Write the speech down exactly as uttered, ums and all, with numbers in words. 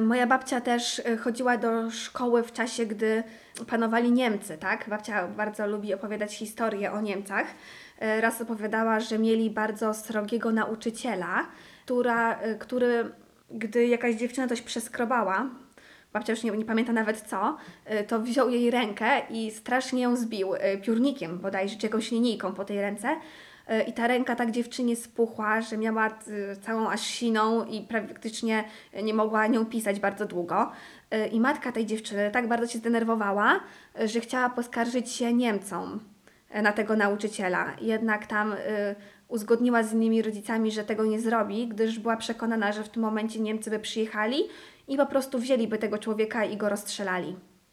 Moja babcia też y, chodziła do szkoły w czasie, gdy panowali Niemcy, tak? Babcia bardzo lubi opowiadać historie o Niemcach. Y, Raz opowiadała, że mieli bardzo srogiego nauczyciela, która, y, który, gdy jakaś dziewczyna coś przeskrobała, babcia już nie, nie pamięta nawet co, y, to wziął jej rękę i strasznie ją zbił y, piórnikiem bodajże, czy jakąś linijką po tej ręce. Y, I ta ręka tak dziewczynie spuchła, że miała y, całą aż siną i praktycznie nie mogła nią pisać bardzo długo. Y, I matka tej dziewczyny tak bardzo się zdenerwowała, y, że chciała poskarżyć się Niemcom y, na tego nauczyciela. Jednak tam y, uzgodniła z innymi rodzicami, że tego nie zrobi, gdyż była przekonana, że w tym momencie Niemcy by przyjechali i po prostu wzięliby tego człowieka i go rozstrzelali.